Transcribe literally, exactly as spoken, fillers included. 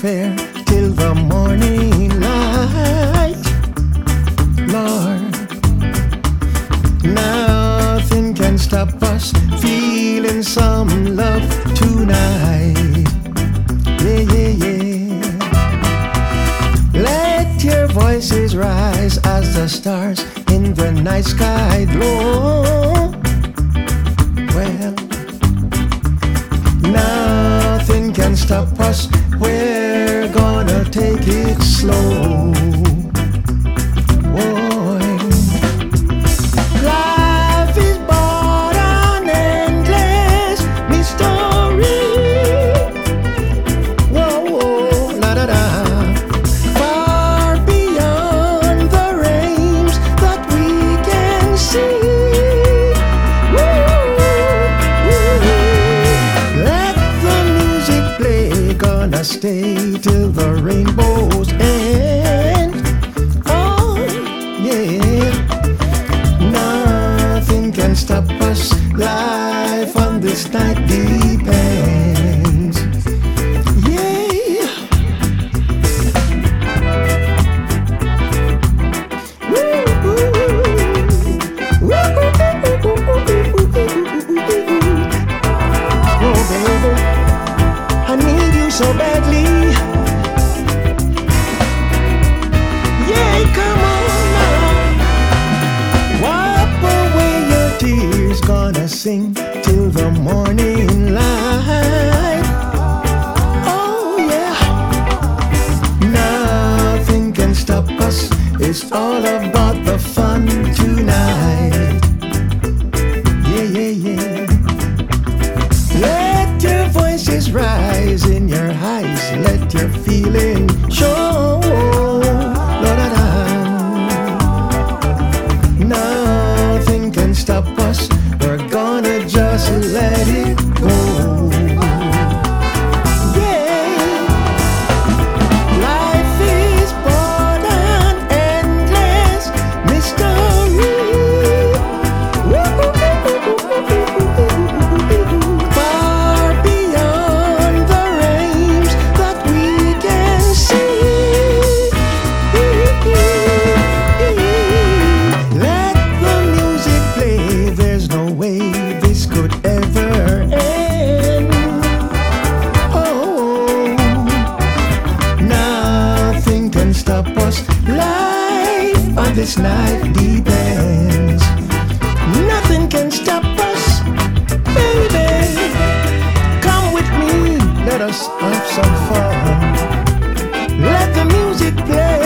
fair till the morning light. Lord, nothing can stop us feeling some love tonight. Yeah, yeah, yeah. Let your voices rise as the stars in the night sky glow. Well, nothing can stop us, we're gonna take it slow. Boy, life is but an endless mystery. Whoa, whoa, la da da. Far beyond the range that we can see. Gonna stay till the rainbow's end. Oh, yeah. Nothing can stop us. Life on this night depends. Yeah. Oh, baby, I need you so badly. Yeah, come on now. Wipe away your tears, gonna sing till the morning light. Oh yeah, nothing can stop us. It's all about the fun tonight. Yeah, yeah, yeah. Let your voices rise in your eyes, let your feeling show. La-da-da. Nothing can stop us, we're gonna just let it go. Yeah. Life is but an endless mystery. Far beyond the range that we can see. Let the music play, there's no way this could ever end. Oh, nothing can stop us. Life on this night depends. Nothing can stop us, baby. Come with me, let us have some fun. Let the music play.